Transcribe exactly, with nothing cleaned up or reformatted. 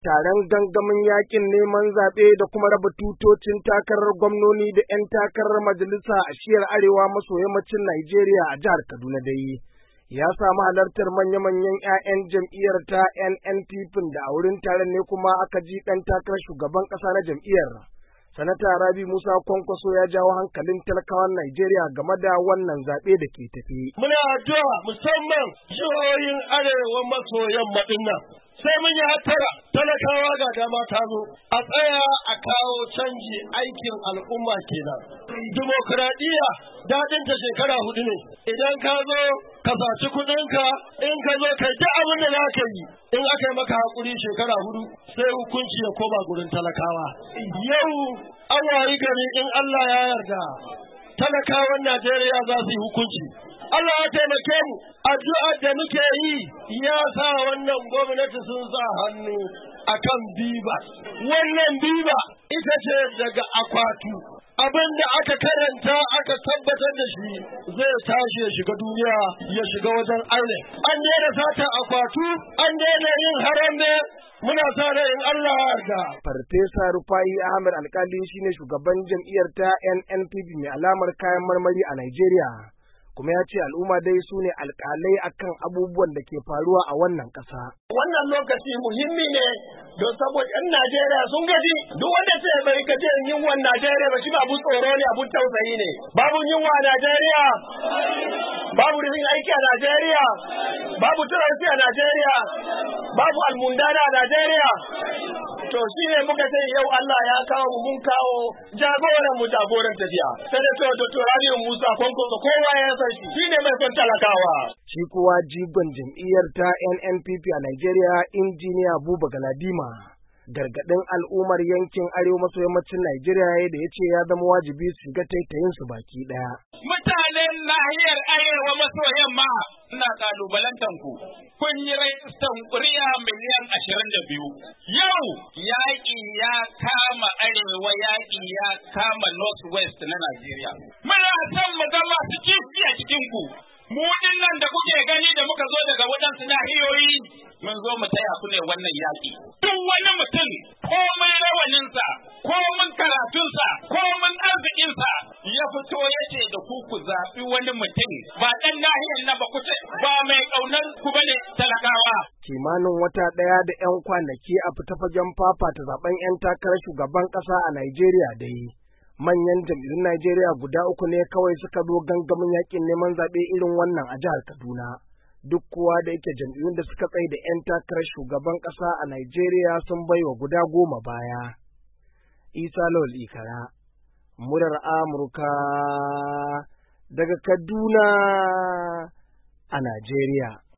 taron gangamin yakin neman zaɓe da kuma raba tutocin takarar gwamnoni da 'yan takarar majalisa a shiyar arewa maso yammacin Najeriya a jihar Kaduna dai. Ya samu halartar manya-manyan 'ya'yan jam'iyyar ta N N P P da a wurin taron ne kuma aka ji ɗan takarar shugaban ƙasa na jam'iyyar. Sanata Rabi Musa Kwankwaso ya jawo hankalin talakawan Najeriya game da wannan zaɓe da ke tafi. Muna addu'a musamman jihohin arewa maso yamma ɗin nan. Sai mun yi hattara talakawa ga dama ta zo a tsaya a kawo canji aikin al'umma kenan. Dimokuraɗiyya daɗin ta shekara hudu ne. Idan ka zo ka saci kuɗinka in ka zo kai duk abin da za ka yi in aka yi maka haƙuri shekara hudu sai hukunci ya koma gurin talakawa. Yau an wayi gari in Allah ya yarda talakawan Najeriya za su yi hukunci. Allah ya taimake mu, addu'ar da muke yi ya sa wannan gwamnati sun sa hannu akan biba. Wannan biba ita ce daga akwatu. Abin da aka karanta aka tabbatar da shi zai tashi ya shiga duniya ya shiga wajen aure. An daina sata akwatu, an daina yin haram ne, muna sa ran in Allah ya yarda. Farfesa Rufai Ahmed Alkali shine shugaban jam'iyyar ta N N P P mai alamar kayan marmari a Najeriya. Kuma ya ce al'umma dai su ne alƙalai akan abubuwan da ke faruwa a wannan ƙasa. Wannan lokaci muhimmi ne don saboda 'yan Najeriya sun gaji duk wanda ce bai gaji yunwan Najeriya ba shi ba abu tsoro ne abun tausayi ne. Babu yunwa a Najeriya, babu rufin aiki a Najeriya, babu turanci a Najeriya, babu almundana a Najeriya. To shi ne muka ce yau Allah ya kawo mu mun kawo jagoran mu jagoran tafiya. Sai da Doctor Rabiu Musa Kwankwaso kowa ya san shi, shi ne mai son talakawa. Shi kuwa jigon jam'iyyar ta N N P P a Najeriya injiniya Buba Galadima gargaɗin al'ummar yankin arewa maso yammacin Najeriya da ya ce ya zama wajibi su shiga taitayin su baki ɗaya. Mutanen nahiyar arewa maso yamma ina kalubalantan ku. Kun yi rajistan ƙuri'a miliyan ashirin da biyu. Yau yaƙi ya kama arewa, yaƙi ya kama north west na Najeriya. Muna son mu ga masu kifi a cikin ku. Mu nan da kuke gani da muka zo daga waɗansu nahiyoyi mun zo mu taya ku ne wannan yaƙi. Duk wani mutum komai rawaninsa, komin karatunsa, komin arzikinsa ya fito ya ce da ku ku zaɓi wani mutum ba ɗan nahiyar na ba ku ce ba mai ƙaunar ku bane talakawa. Kimanin wata ɗaya da 'yan kwanaki a fita fagen fafata zaben 'yan takarar shugaban ƙasa a Najeriya dai. Manyan jam'iyyun Najeriya guda uku ne kawai suka zo gangamin yakin neman zaɓe irin wannan a jihar Kaduna. Duk kuwa da yake jam'iyyun da suka tsaye da 'yan takarar shugaban ƙasa a Najeriya sun baiwa guda goma baya. Isa Lawal Ikara, murar Amurka daga Kaduna a Najeriya.